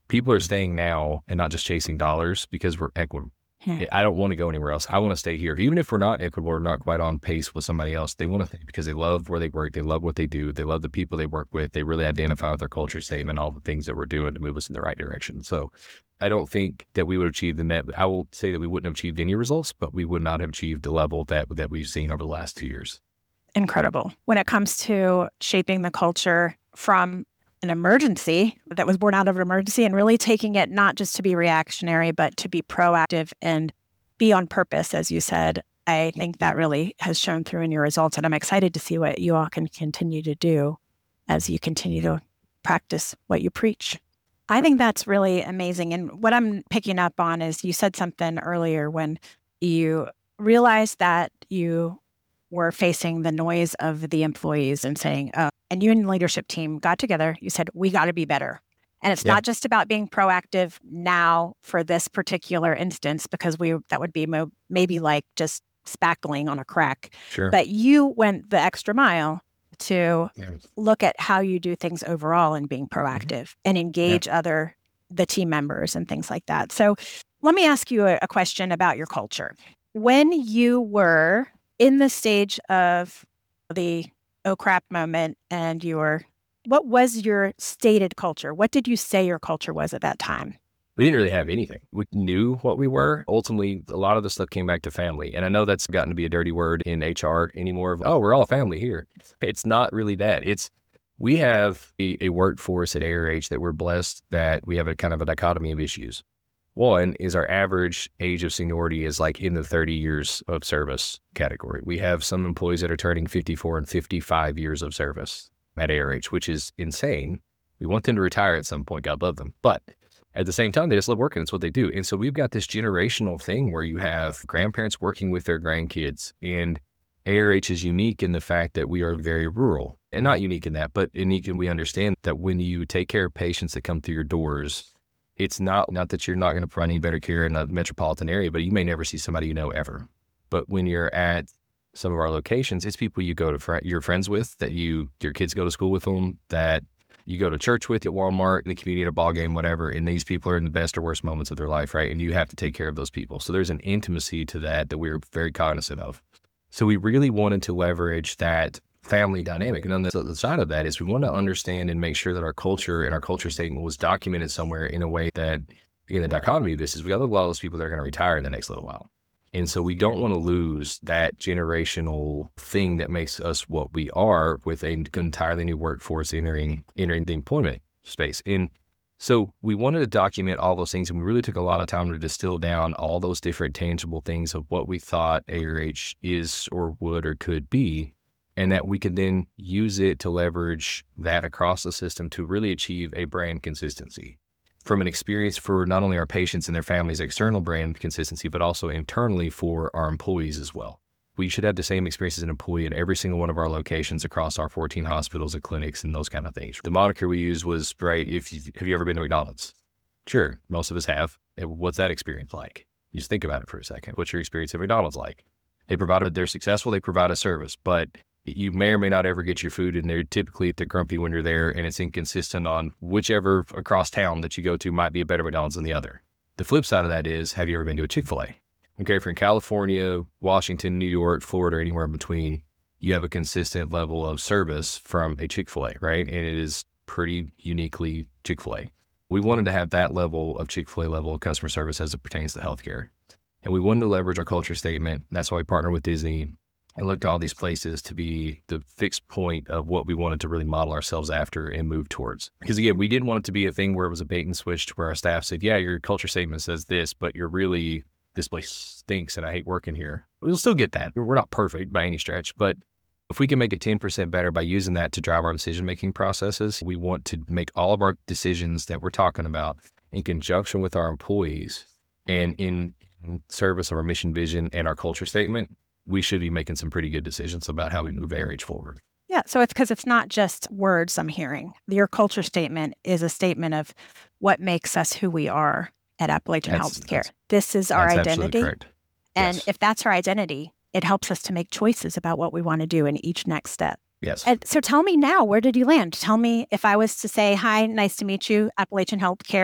People are staying now and not just chasing dollars because we're equitable. Hmm. I don't want to go anywhere else. I want to stay here. Even if we're not equitable or not quite on pace with somebody else, they want to stay because they love where they work. They love what they do. They love the people they work with. They really identify with their culture statement, all the things that we're doing to move us in the right direction. So I don't think that we would achieve the net. I will say that we wouldn't have achieved any results, but we would not have achieved the level that, that we've seen over the last two years. Incredible. When it comes to shaping the culture from an emergency that was born out of an emergency and really taking it not just to be reactionary, but to be proactive and be on purpose, as you said, I think that really has shown through in your results. And I'm excited to see what you all can continue to do as you continue to practice what you preach. I think that's really amazing. And what I'm picking up on is you said something earlier when you realized that you were facing the noise of the employees and saying, oh, and you and the leadership team got together, you said, we got to be better. And it's Yeah. not just about being proactive now for this particular instance, because we that would be mo- maybe like just spackling on a crack. Sure. But you went the extra mile to Yeah. look at how you do things overall and being proactive and engage other, the team members and things like that. So let me ask you a, a question about your culture. When you were in the stage of the oh crap moment and you were, what was your stated culture? What did you say your culture was at that time? We didn't really have anything. We knew what we were. Ultimately, a lot of the stuff came back to family. And I know that's gotten to be a dirty word in H R anymore. Oh, we're all family here. It's not really that. It's, we have a, a workforce at A R H that we're blessed that we have a kind of a dichotomy of issues. One is our average age of seniority is like in the thirty years of service category. We have some employees that are turning fifty-four and fifty-five years of service at A R H, which is insane. We want them to retire at some point. God love them. But at the same time, they just love working. It's what they do. And so we've got this generational thing where you have grandparents working with their grandkids. And A R H is unique in the fact that we are very rural. And not unique in that, but unique in we understand that when you take care of patients that come through your doors, it's not, not that you're not going to provide any better care in a metropolitan area, but you may never see somebody you know ever. But when you're at some of our locations, it's people you go to, fr- you're friends with, that you, your kids go to school with them, that you go to church with at Walmart, in the community, at a ball game, whatever. And these people are in the best or worst moments of their life, right? And you have to take care of those people. So there's an intimacy to that that we're very cognizant of. So we really wanted to leverage that family dynamic. And on the other side of that is we want to understand and make sure that our culture and our culture statement was documented somewhere in a way that, again, the dichotomy of this is we got a lot of those people that are going to retire in the next little while. And so we don't want to lose that generational thing that makes us what we are with an entirely new workforce entering, entering the employment space. And so we wanted to document all those things, and we really took a lot of time to distill down all those different tangible things of what we thought A R H is or would or could be, and that we could then use it to leverage that across the system to really achieve a brand consistency. From an experience for not only our patients and their families, external brand consistency, but also internally for our employees as well. We should have the same experience as an employee at every single one of our locations across our fourteen hospitals and clinics and those kind of things. The moniker we use was, right, if you, have you ever been to McDonald's? Sure, most of us have. What's that experience like? You just think about it for a second. What's your experience at McDonald's like? They provide, they're successful, they provide a service, but you may or may not ever get your food, and they're typically they're grumpy when you're there, and it's inconsistent on whichever across town that you go to might be a better McDonald's than the other. The flip side of that is, have you ever been to a Chick-fil-A? Okay, if you're in California, Washington, New York, Florida, anywhere in between, you have a consistent level of service from a Chick-fil-A, right? And it is pretty uniquely Chick-fil-A. We wanted to have that level of Chick-fil-A level of customer service as it pertains to healthcare. And we wanted to leverage our culture statement. That's why we partnered with Disney and looked at all these places to be the fixed point of what we wanted to really model ourselves after and move towards. Because again, we didn't want it to be a thing where it was a bait and switch to where our staff said, yeah, your culture statement says this, but you're really, this place stinks and I hate working here. We'll still get that. We're not perfect by any stretch, but if we can make it ten percent better by using that to drive our decision-making processes, we want to make all of our decisions that we're talking about in conjunction with our employees and in service of our mission, vision, and our culture statement. We should be making some pretty good decisions about how we move A R H forward. Yeah, so it's because it's not just words I'm hearing. Your culture statement is a statement of what makes us who we are at Appalachian That's- Healthcare. that's- This is our That's absolutely identity. correct. And Yes. if that's our identity, it helps us to make choices about what we want to do in each next step. Yes. And so tell me now, where did you land? Tell me, if I was to say, hi, nice to meet you, Appalachian Healthcare,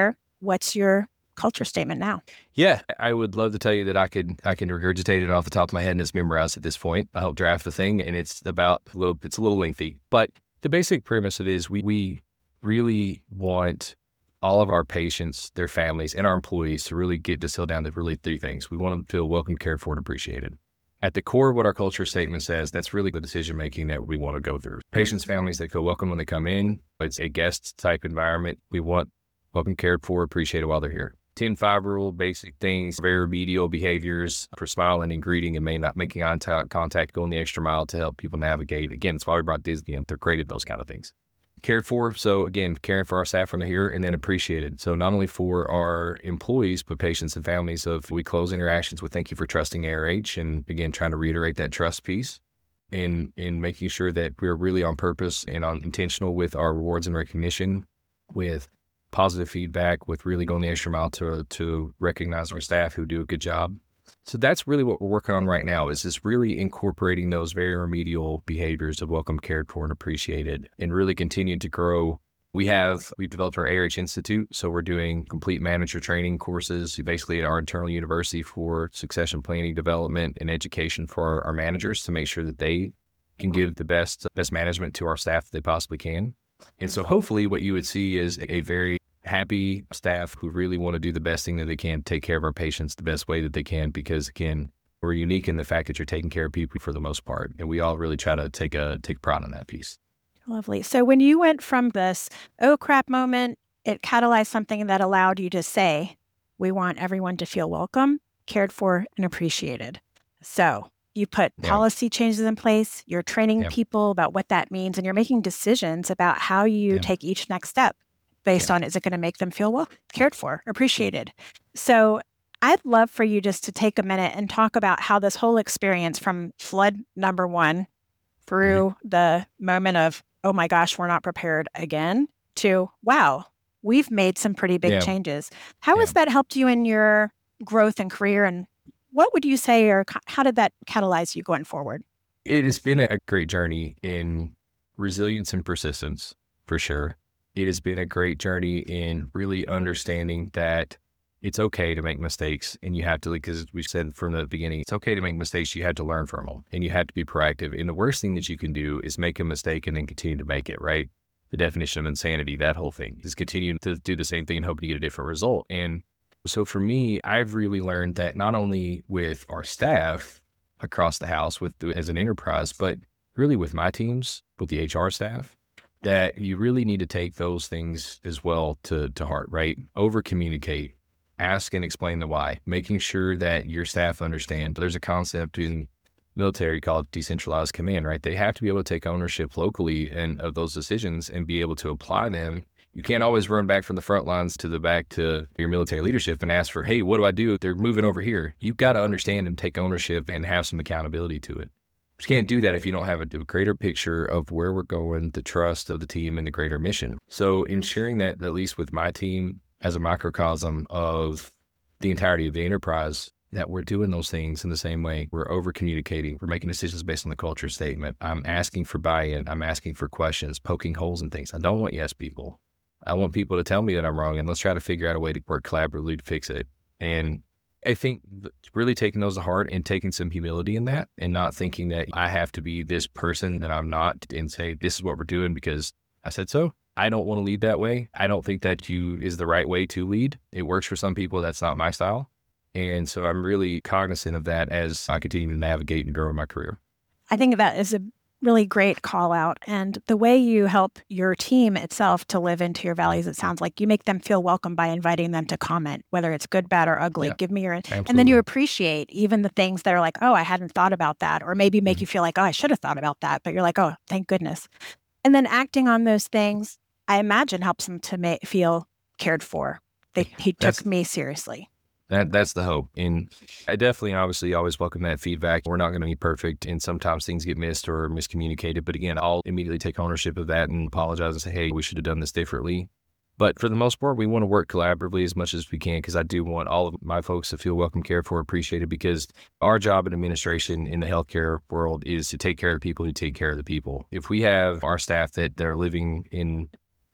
what's your culture statement now? Yeah, I would love to tell you that I could I can regurgitate it off the top of my head and it's memorized at this point. I helped draft the thing and it's about a little it's a little lengthy. But the basic premise of it is we we really want all of our patients, their families, and our employees to really get distilled down to really three things. We want them to feel welcome, cared for, and appreciated. At the core of what our culture statement says, that's really the decision making that we want to go through. Patients, families, they feel welcome when they come in. It's a guest type environment. We want welcome, cared for, appreciated while they're here. ten five rule, basic things, very remedial behaviors for smiling and greeting and may not making eye contact, going the extra mile to help people navigate. Again, that's why we brought Disney in. They're created those kind of things. Cared for, so again, caring for our staff when they're here, and then appreciated. So not only for our employees, but patients and families of we close interactions with thank you for trusting A R H, and again, trying to reiterate that trust piece and in making sure that we're really on purpose and on intentional with our rewards and recognition, with positive feedback, with really going the extra mile to to recognize our staff who do a good job. So that's really what we're working on right now, is just really incorporating those very remedial behaviors of welcome, cared for, and appreciated, and really continuing to grow. We have, we've developed our A R H Institute. So we're doing complete manager training courses, basically our internal university for succession planning, development, and education for our, our managers to make sure that they can give the best, best management to our staff that they possibly can. And so hopefully what you would see is a very happy staff who really want to do the best thing that they can, take care of our patients the best way that they can, because again, we're unique in the fact that you're taking care of people for the most part. And we all really try to take a take pride in that piece. Lovely. So when you went from this, oh crap moment, it catalyzed something that allowed you to say, we want everyone to feel welcome, cared for, and appreciated. So you put Yeah. policy changes in place, you're training Yeah. people about what that means, and you're making decisions about how you Yeah. take each next step based Yeah. on, is it going to make them feel well, cared for, appreciated? So I'd love for you just to take a minute and talk about how this whole experience from flood number one through the moment of, oh my gosh, we're not prepared again, to, wow, we've made some pretty big Yeah. changes. How Yeah. has that helped you in your growth and career? And what would you say, or c- how did that catalyze you going forward? It has been a great journey in resilience and persistence, for sure. It has been a great journey in really understanding that it's okay to make mistakes, and you have to, because we said from the beginning, it's okay to make mistakes. You have to learn from them, and you have to be proactive. And the worst thing that you can do is make a mistake and then continue to make it, right? The definition of insanity, that whole thing, is continuing to do the same thing and hoping to get a different result. And so for me, I've really learned that not only with our staff across the house with as an enterprise, but really with my teams, with the H R staff, that you really need to take those things as well to, to heart, right? Over communicate, ask and explain the why, making sure that your staff understand. There's a concept in military called decentralized command, right? They have to be able to take ownership locally and of those decisions and be able to apply them. You can't always run back from the front lines to the back to your military leadership and ask for, hey, what do I do? They're moving over here. You've got to understand and take ownership and have some accountability to it. You can't do that if you don't have a, a greater picture of where we're going, the trust of the team, and the greater mission. So ensuring that, at least with my team as a microcosm of the entirety of the enterprise, that we're doing those things in the same way. We're over communicating. We're making decisions based on the culture statement. I'm asking for buy-in. I'm asking for questions, poking holes in things. I don't want yes people. I want people to tell me that I'm wrong, and let's try to figure out a way to work collaboratively to fix it. And I think really taking those to heart and taking some humility in that, and not thinking that I have to be this person that I'm not, and say, this is what we're doing because I said so. I don't want to lead that way. I don't think that you is the right way to lead. It works for some people. That's not my style. And so I'm really cognizant of that as I continue to navigate and grow in my career. I think that is a really great call out. And the way you help your team itself to live into your values, it sounds like you make them feel welcome by inviting them to comment, whether it's good, bad, or ugly. Yeah, Give me your, absolutely. and then you appreciate even the things that are like, oh, I hadn't thought about that, or maybe make Mhm. you feel like, oh, I should have thought about that, but you're like, oh, thank goodness. And then acting on those things, I imagine helps them to ma- feel cared for. They, he That's- took me seriously. That that's the hope. And I definitely, obviously, always welcome that feedback. We're not going to be perfect, and sometimes things get missed or miscommunicated. But again, I'll immediately take ownership of that and apologize and say, hey, we should have done this differently. But for the most part, we want to work collaboratively as much as we can, because I do want all of my folks to feel welcome, cared for, appreciated, because our job in administration in the healthcare world is to take care of the people who take care of the people. If we have our staff that they're living in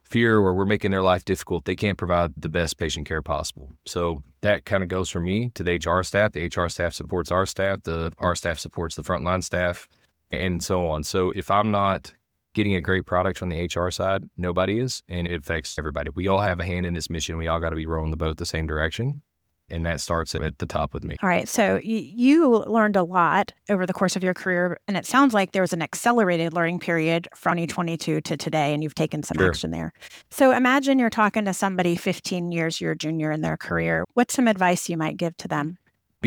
fear or we're making their life difficult, they can't provide the best patient care possible. So that kind of goes from me to the H R staff. The H R staff supports our staff. The our staff supports the frontline staff, and so on. So if I'm not getting a great product from the H R side, nobody is, and it affects everybody. We all have a hand in this mission. We all got to be rowing the boat the same direction. And that starts at the top with me. All right. So y- you learned a lot over the course of your career, and it sounds like there was an accelerated learning period from twenty twenty-two to today, and you've taken some Sure. action there. So imagine you're talking to somebody fifteen years your junior in their career. What's some advice you might give to them?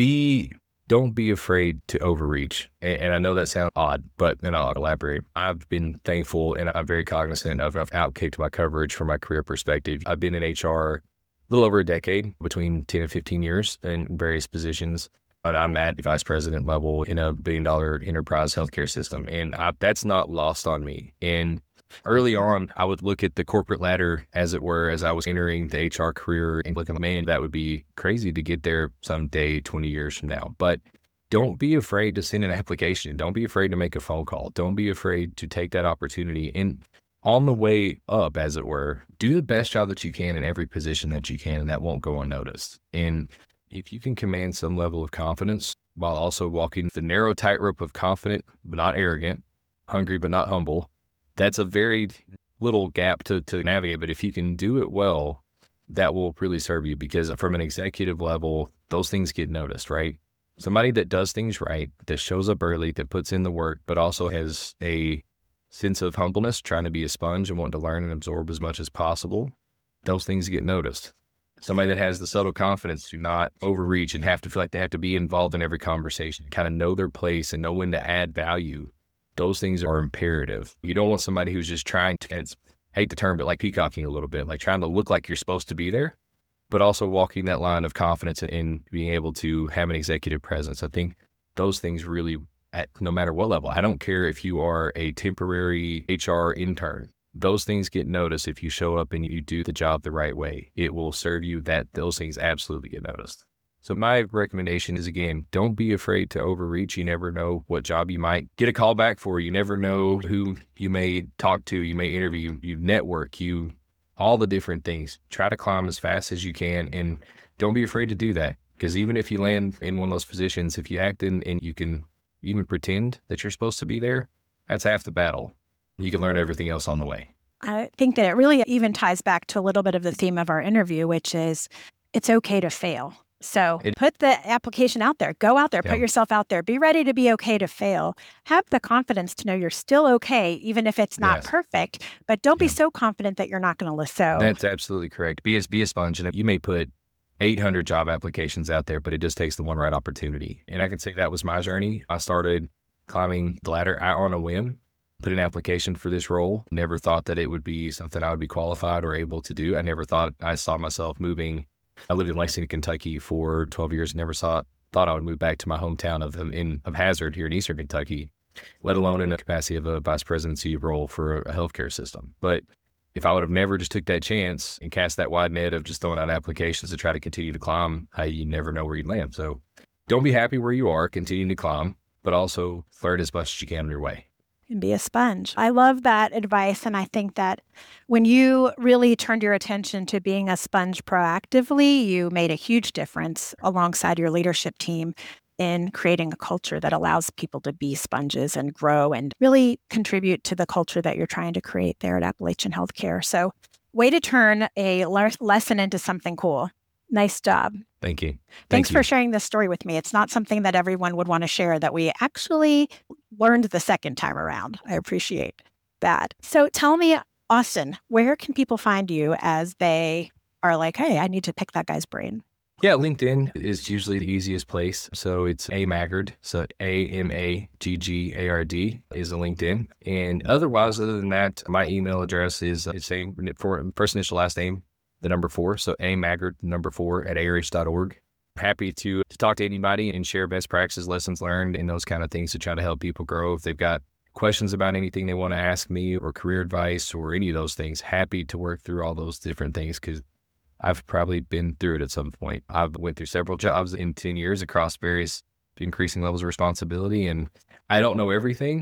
Be don't be afraid to overreach. And, and I know that sounds odd, but then I'll elaborate. I've been thankful and I'm very cognizant of I've outkicked my coverage from my career perspective. I've been in H R a little over a decade, between ten and fifteen years in various positions. But I'm at vice president level in a billion dollar enterprise healthcare system. And I, that's not lost on me. And early on, I would look at the corporate ladder, as it were, as I was entering the H R career and looking, man, that would be crazy to get there someday, twenty years from now. But don't be afraid to send an application. Don't be afraid to make a phone call. Don't be afraid to take that opportunity. And on the way up, as it were, do the best job that you can in every position that you can, and that won't go unnoticed. And if you can command some level of confidence while also walking the narrow tightrope of confident but not arrogant, hungry but not humble, that's a very little gap to, to navigate. But if you can do it well, that will really serve you, because from an executive level, those things get noticed, right? Somebody that does things right, that shows up early, that puts in the work, but also has a sense of humbleness, trying to be a sponge and wanting to learn and absorb as much as possible, those things get noticed. Somebody that has the subtle confidence to not overreach and have to feel like they have to be involved in every conversation, kind of know their place and know when to add value. Those things are imperative. You don't want somebody who's just trying to, it's, hate the term, but like peacocking a little bit, like trying to look like you're supposed to be there, but also walking that line of confidence and being able to have an executive presence. I think those things really, at no matter what level, I don't care if you are a temporary H R intern, those things get noticed if you show up and you do the job the right way. It will serve you that those things absolutely get noticed. So my recommendation is, again, don't be afraid to overreach. You never know what job you might get a call back for. You never know who you may talk to, you may interview, you network, you, all the different things. Try to climb as fast as you can, and don't be afraid to do that. Because even if you land in one of those positions, if you act in and you can even pretend that you're supposed to be there, that's half the battle. You can learn everything else on the way. I think that it really even ties back to a little bit of the theme of our interview, which is it's okay to fail. So It- put the application out there, go out there, Yeah. put yourself out there, be ready to be okay to fail. Have the confidence to know you're still okay, even if it's not Yes. perfect, but don't be Yeah. so confident that you're not going to list. So That's absolutely correct. Be a, be a sponge. And you may put eight hundred job applications out there, but it just takes the one right opportunity. And I can say that was my journey. I started climbing the ladder out on a whim, put an application for this role. Never thought that it would be something I would be qualified or able to do. I never thought I saw myself moving. I lived in Lexington, Kentucky for twelve years. Never saw, thought I would move back to my hometown of in of Hazard here in Eastern Kentucky, let alone in the capacity of a vice presidency role for a healthcare system. But if I would have never just took that chance and cast that wide net of just throwing out applications to try to continue to climb, I, you never know where you'd land. So don't be happy where you are, continue to climb, but also learn as much as you can on your way. and be a sponge. I love that advice. And I think that when you really turned your attention to being a sponge proactively, you made a huge difference alongside your leadership team in creating a culture that allows people to be sponges and grow and really contribute to the culture that you're trying to create there at Appalachian Healthcare. So way to turn a le- lesson into something cool. Nice job. Thank you. Thank Thanks you. for sharing this story with me. It's not something that everyone would want to share that we actually learned the second time around. I appreciate that. So tell me, Austin, where can people find you as they are like, hey, I need to pick that guy's brain? Yeah, LinkedIn is usually the easiest place. So it's A Maggard. So A M A G G A R D is a LinkedIn. And otherwise, other than that, my email address is the same for first initial last name, the number four. So A Maggard, number four at A R H dot org. Happy to, to talk to anybody and share best practices, lessons learned, and those kind of things to try to help people grow. If they've got questions about anything they want to ask me or career advice or any of those things, happy to work through all those different things because I've probably been through it at some point. I've went through several jobs in ten years across various increasing levels of responsibility. And I don't know everything,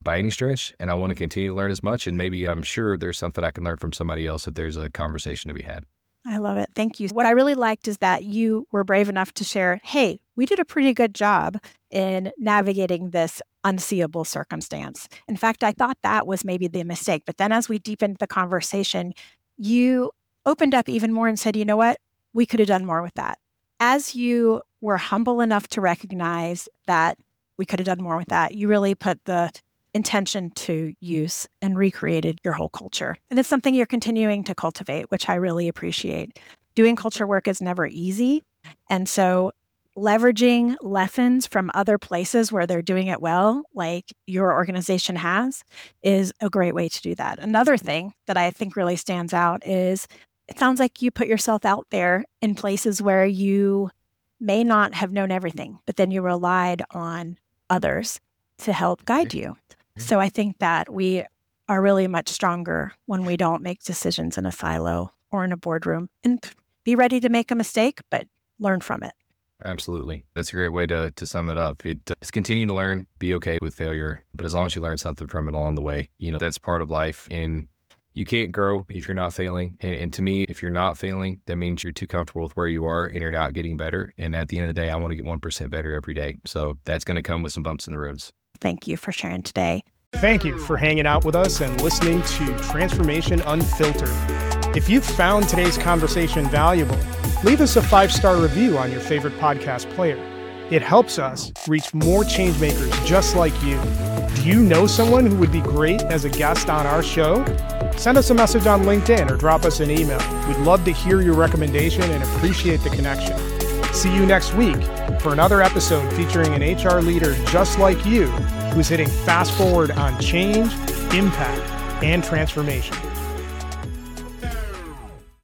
by any stretch, and I want to continue to learn as much. And maybe I'm sure there's something I can learn from somebody else if there's a conversation to be had. I love it. Thank you. What I really liked is that you were brave enough to share, hey, we did a pretty good job in navigating this unseeable circumstance. In fact, I thought that was maybe the mistake. But then as we deepened the conversation, you opened up even more and said, you know what? We could have done more with that. As you were humble enough to recognize that we could have done more with that, you really put the intention to use and recreated your whole culture. And it's something you're continuing to cultivate, which I really appreciate. Doing culture work is never easy. And so leveraging lessons from other places where they're doing it well, like your organization has, is a great way to do that. Another thing that I think really stands out is it sounds like you put yourself out there in places where you may not have known everything, but then you relied on others to help guide you. So I think that we are really much stronger when we don't make decisions in a silo or in a boardroom, and be ready to make a mistake, but learn from it. Absolutely. That's a great way to to sum it up. It, uh, it's continue to learn, be okay with failure, but as long as you learn something from it along the way, you know, that's part of life. And you can't grow if you're not failing. And, and to me, if you're not failing, that means you're too comfortable with where you are and you're not getting better. And at the end of the day, I want to get one percent better every day. So that's going to come with some bumps in the roads. Thank you for sharing today. Thank you for hanging out with us and listening to Transformation Unfiltered. If you found today's conversation valuable, leave us a five-star review on your favorite podcast player. It helps us reach more change makers just like you. Do you know someone who would be great as a guest on our show? Send us a message on LinkedIn or drop us an email. We'd love to hear your recommendation and appreciate the connection. See you next week for another episode featuring an H R leader just like you who's hitting fast forward on change, impact, and transformation.